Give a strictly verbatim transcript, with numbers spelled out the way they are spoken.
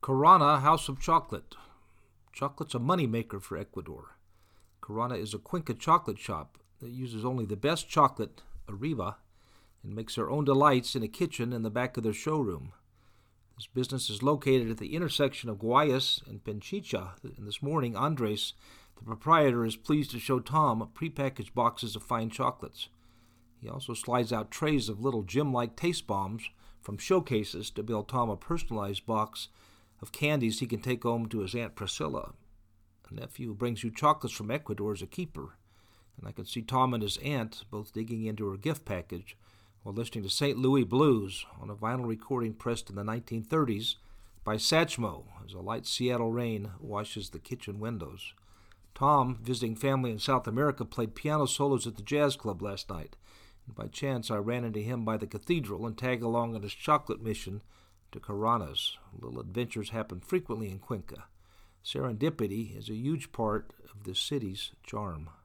Corona House of Chocolate. Chocolate's a moneymaker for Ecuador. Corona is a Cuenca chocolate shop that uses only the best chocolate, Arriba, and makes their own delights in a kitchen in the back of their showroom. This business is located at the intersection of Guayas and Penchicha, and this morning Andres, the proprietor, is pleased to show Tom prepackaged boxes of fine chocolates. He also slides out trays of little gem-like taste bombs from showcases to build Tom a personalized box of candies he can take home to his Aunt Priscilla. A nephew who brings you chocolates from Ecuador is a keeper, and I can see Tom and his aunt both digging into her gift package while listening to Saint Louis Blues on a vinyl recording pressed in the nineteen thirties by Satchmo as a light Seattle rain washes the kitchen windows. Tom, visiting family in South America, played piano solos at the jazz club last night, and by chance I ran into him by the cathedral and tagged along on his chocolate mission to Coronas. Little adventures happen frequently in Cuenca. Serendipity is a huge part of this city's charm.